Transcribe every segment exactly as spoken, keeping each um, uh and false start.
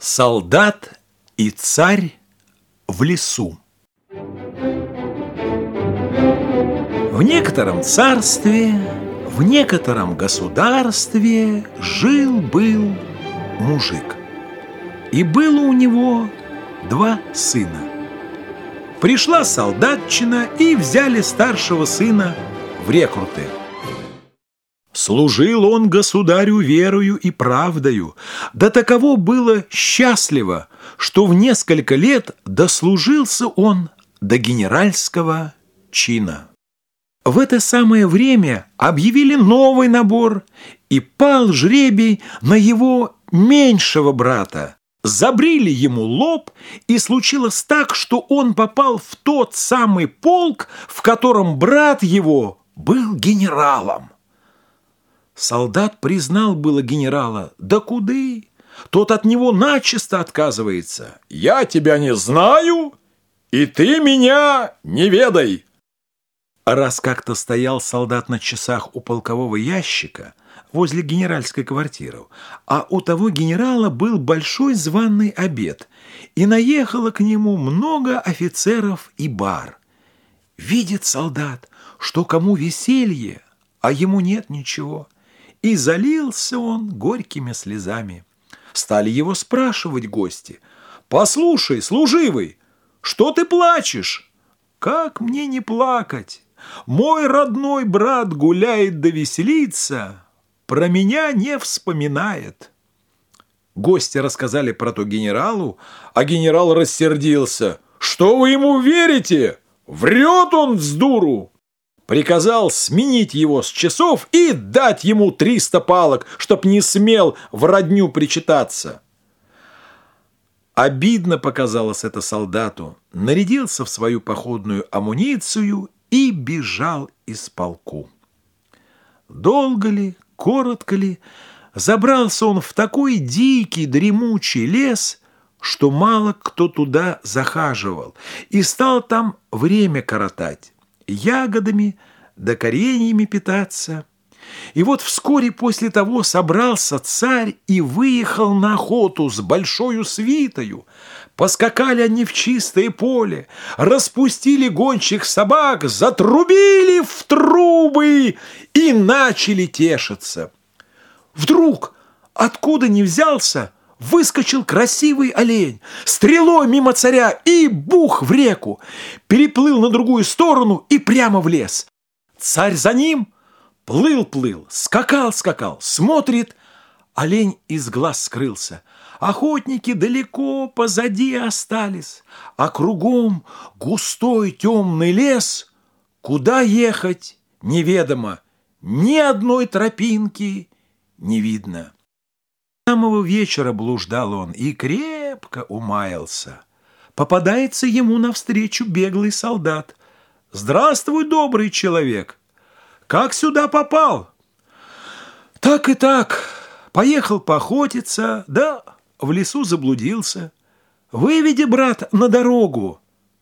Солдат и царь в лесу. В некотором царстве, в некотором государстве жил-был мужик. И было у него два сына. Пришла солдатчина, и взяли старшего сына в рекруты. Служил он государю верою и правдою, да таково было счастливо, что в несколько лет дослужился он до генеральского чина. В это самое время объявили новый набор, и пал жребий на его меньшего брата. Забрили ему лоб, и случилось так, что он попал в тот самый полк, в котором брат его был генералом. Солдат признал было генерала, да куды? Тот от него начисто отказывается. «Я тебя не знаю, и ты меня не ведай!» Раз как-то стоял солдат на часах у полкового ящика возле генеральской квартиры, а у того генерала был большой званый обед, и наехало к нему много офицеров и бар. Видит солдат, что кому веселье, а ему нет ничего. И залился он горькими слезами. Стали его спрашивать гости: «Послушай, служивый, что ты плачешь?» «Как мне не плакать? Мой родной брат гуляет да веселится, про меня не вспоминает». Гости рассказали про то генералу, а генерал рассердился. «Что вы ему верите? Врет он вздуру!» Приказал сменить его с часов и дать ему триста палок, чтоб не смел в родню причитаться. Обидно показалось это солдату, нарядился в свою походную амуницию и бежал из полку. Долго ли, коротко ли, забрался он в такой дикий дремучий лес, что мало кто туда захаживал, и стал там время коротать, ягодами да кореньями питаться. И вот вскоре после того собрался царь и выехал на охоту с большою свитою. Поскакали они в чистое поле, распустили гончих собак, затрубили в трубы и начали тешиться. Вдруг, откуда ни взялся, выскочил красивый олень, стрелой мимо царя и бух в реку, переплыл на другую сторону и прямо в лес. Царь за ним плыл-плыл, скакал-скакал, смотрит, олень из глаз скрылся. Охотники далеко позади остались, а кругом густой темный лес. Куда ехать неведомо, ни одной тропинки не видно. С самого вечера блуждал он и крепко умаялся. Попадается ему навстречу беглый солдат. «Здравствуй, добрый человек! Как сюда попал?» «Так и так. Поехал поохотиться, да в лесу заблудился. Выведи, брат, на дорогу».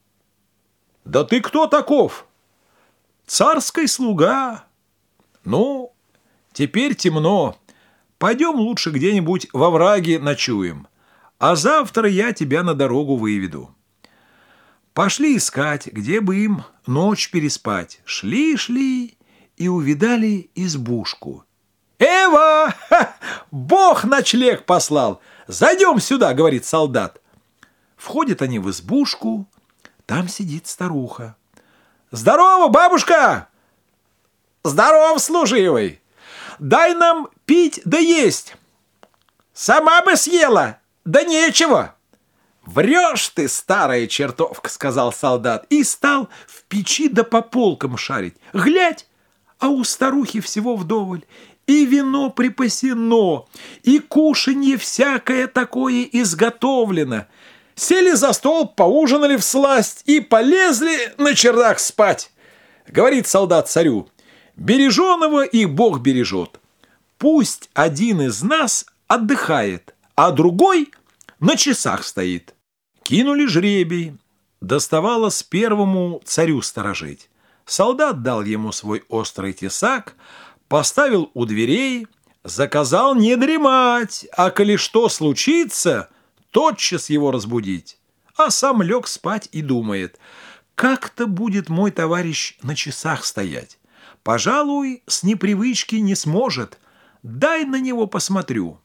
«Да ты кто таков?» «Царский слуга». «Ну, теперь темно. Пойдем лучше где-нибудь во враге ночуем, а завтра я тебя на дорогу выведу». Пошли искать, где бы им ночь переспать. Шли-шли и увидали избушку. «Эва! Ха! Бог ночлег послал! Зайдем сюда!» — говорит солдат. Входят они в избушку, там сидит старуха. «Здорово, бабушка!» «Здоров, служивый! Дай нам пить да есть!» «Сама бы съела, да нечего!» «Врешь ты, старая чертовка!» — сказал солдат, и стал в печи да по полкам шарить. Глядь, а у старухи всего вдоволь. И вино припасено, и кушанье всякое такое изготовлено. Сели за стол, поужинали всласть и полезли на чердак спать. Говорит солдат царю: «Береженого и Бог бережет. Пусть один из нас отдыхает, а другой на часах стоит». Кинули жребий. Доставалось первому царю сторожить. Солдат дал ему свой острый тесак, поставил у дверей, заказал не дремать, а коли что случится, тотчас его разбудить, а сам лег спать и думает: как-то будет мой товарищ на часах стоять. Пожалуй, с непривычки не сможет. Дай на него посмотрю.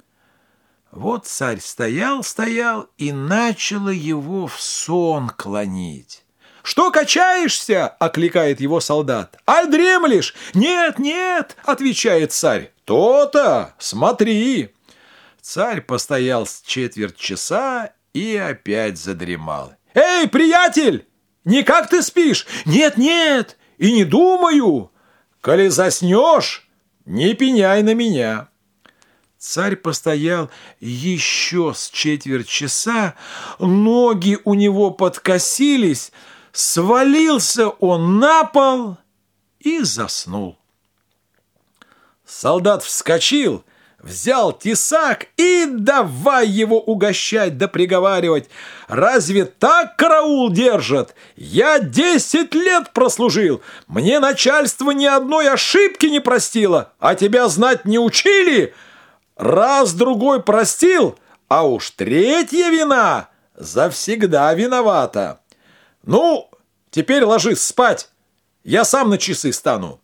Вот царь стоял, стоял, и начало его в сон клонить. «Что качаешься?» — окликает его солдат. «Аль дремлешь?» «Нет, нет!» — отвечает царь. «То-то! Смотри!» Царь постоял с четверть часа и опять задремал. «Эй, приятель! Никак ты спишь?» «Нет, нет! И не думаю! Коли заснешь, не пеняй на меня!» Царь постоял еще с четверть часа, ноги у него подкосились, свалился он на пол и заснул. Солдат вскочил, взял тесак и давай его угощать да приговаривать: «Разве так караул держат? Я десять лет прослужил, мне начальство ни одной ошибки не простило, а тебя знать не учили? Раз-другой простил, а уж третья вина завсегда виновата. Ну, теперь ложись спать, я сам на часы стану».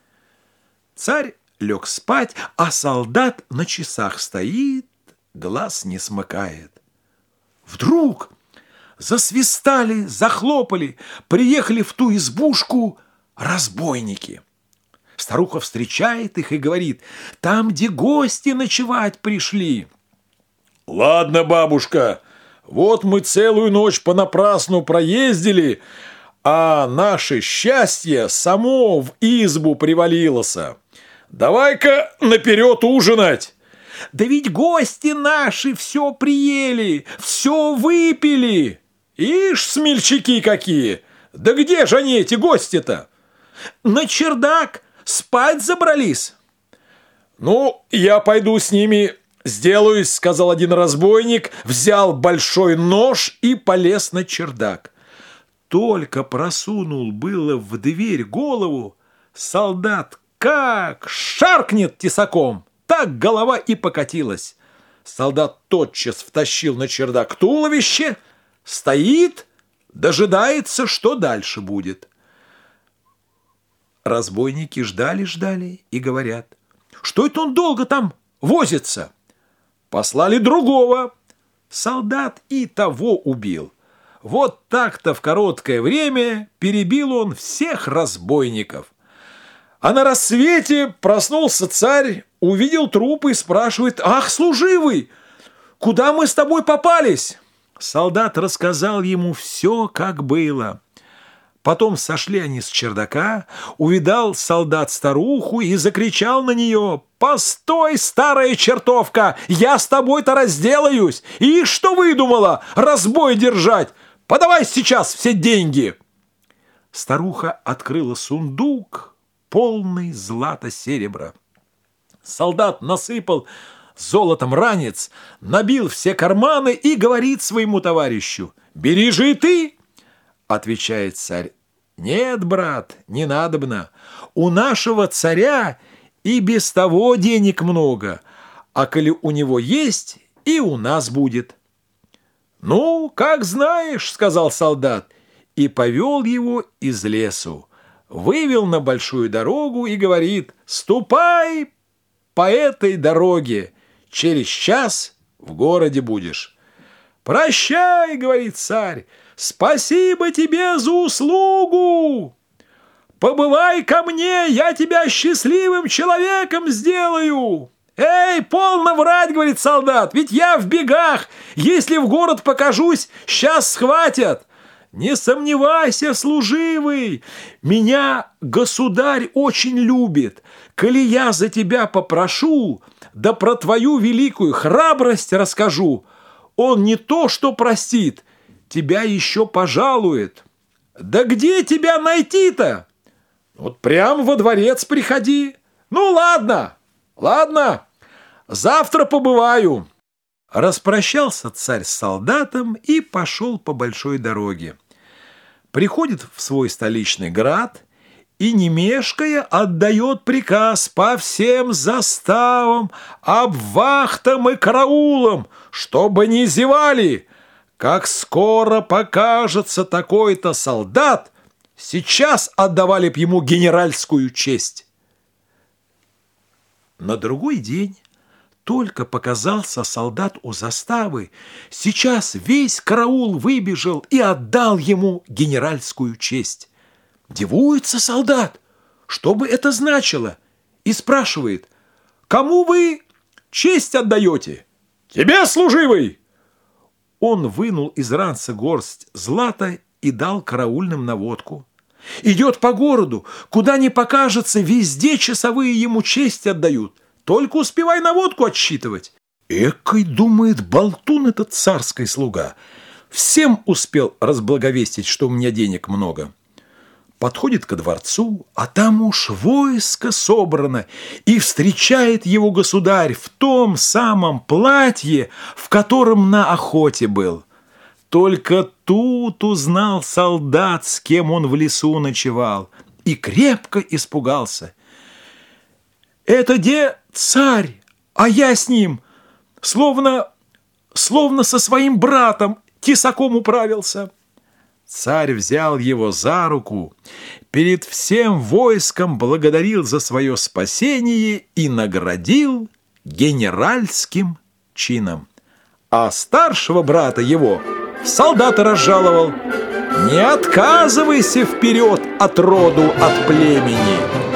Царь лег спать, а солдат на часах стоит, глаз не смыкает. Вдруг засвистали, захлопали, приехали в ту избушку разбойники. Старуха встречает их и говорит: «Там, где гости ночевать пришли». «Ладно, бабушка, вот мы целую ночь понапрасну проездили, а наше счастье само в избу привалилось. Давай-ка наперед ужинать». «Да ведь гости наши все приели, все выпили». «Ишь, смельчаки какие! Да где же они, эти гости-то?» «На чердак спать забрались». «Ну, я пойду с ними сделаюсь», — сказал один разбойник, взял большой нож и полез на чердак. Только просунул было в дверь голову, солдат как шаркнет тесаком, так голова и покатилась. Солдат тотчас втащил на чердак туловище, стоит, дожидается, что дальше будет. Разбойники ждали-ждали и говорят: «Что это он долго там возится?» Послали другого. Солдат и того убил. Вот так-то в короткое время перебил он всех разбойников. А на рассвете проснулся царь, увидел трупы и спрашивает: «Ах, служивый, куда мы с тобой попались?» Солдат рассказал ему все, как было. Потом сошли они с чердака, увидал солдат старуху и закричал на нее: «Постой, старая чертовка, я с тобой-то разделаюсь! И что выдумала, разбой держать? Подавай сейчас все деньги!» Старуха открыла сундук, полный злата-серебра. Солдат насыпал золотом ранец, набил все карманы и говорит своему товарищу: «Бери же и ты!» Отвечает царь: «Нет, брат, не надобно. У нашего царя и без того денег много, а коли у него есть, и у нас будет». «Ну, как знаешь», — сказал солдат, и повел его из лесу, вывел на большую дорогу и говорит: «Ступай по этой дороге, через час в городе будешь». «Прощай», — говорит царь, — «спасибо тебе за услугу! Побывай ко мне, я тебя счастливым человеком сделаю!» «Эй, полно врать», — говорит солдат, — «ведь я в бегах, если в город покажусь, сейчас схватят». «Не сомневайся, служивый, меня государь очень любит. Коли я за тебя попрошу, да про твою великую храбрость расскажу, он не то что простит, тебя еще пожалует». «Да где тебя найти-то?» «Вот прямо во дворец приходи». «Ну ладно, ладно, завтра побываю». Распрощался царь с солдатом и пошел по большой дороге. Приходит в свой столичный град и, не мешкая, отдает приказ по всем заставам, обвахтам и караулам, чтобы не зевали. Как скоро покажется такой-то солдат, сейчас отдавали б ему генеральскую честь. На другой день только показался солдат у заставы, сейчас весь караул выбежал и отдал ему генеральскую честь. Дивуется солдат, что бы это значило, и спрашивает: «Кому вы честь отдаете?» «Тебе, служивый!» Он вынул из ранца горсть злата и дал караульным на водку. Идет по городу, куда ни покажется, везде часовые ему честь отдают. Только успевай на водку отсчитывать. Экой, думает, болтун этот царский слуга. Всем успел разблаговестить, что у меня денег много. Подходит ко дворцу, а там уж войско собрано, и встречает его государь в том самом платье, в котором на охоте был. Только тут узнал солдат, с кем он в лесу ночевал, и крепко испугался. «Это де царь, а я с ним, словно, словно со своим братом тесаком управился». Царь взял его за руку, перед всем войском благодарил за свое спасение и наградил генеральским чином. А старшего брата его в солдаты разжаловал. Не отказывайся вперед от роду, от племени.